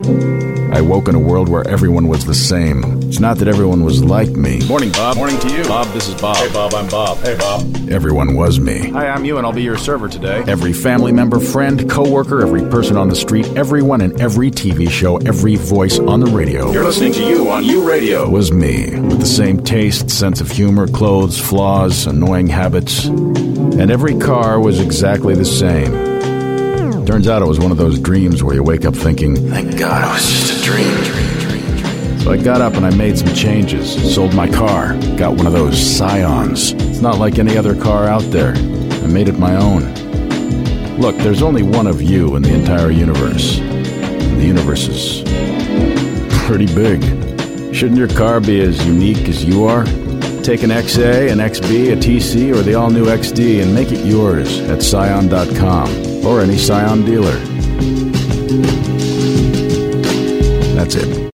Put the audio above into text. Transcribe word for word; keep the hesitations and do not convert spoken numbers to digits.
I woke in a world where everyone was the same. It's not that everyone was like me. Morning, Bob. Morning to you. Bob, this is Bob. Hey, Bob, I'm Bob. Hey, Bob. Everyone was me. Hi, I'm you, and I'll be your server today. Every family member, friend, coworker, every person on the street, everyone in every T V show, every voice on the radio. You're listening to you on U Radio. Was me, with the same taste, sense of humor, clothes, flaws, annoying habits. And every car was exactly the same. Turns out it was one of those dreams where you wake up thinking, thank God it was just a dream. So I got up and I made some changes, sold my car, got one of those Scions. It's not like any other car out there. I made it my own. Look, there's only one of you in the entire universe. And the universe is pretty big. Shouldn't your car be as unique as you are? Take an X A, an X B, a T C, or the all-new X D and make it yours at Scion dot com or any Scion dealer. That's it.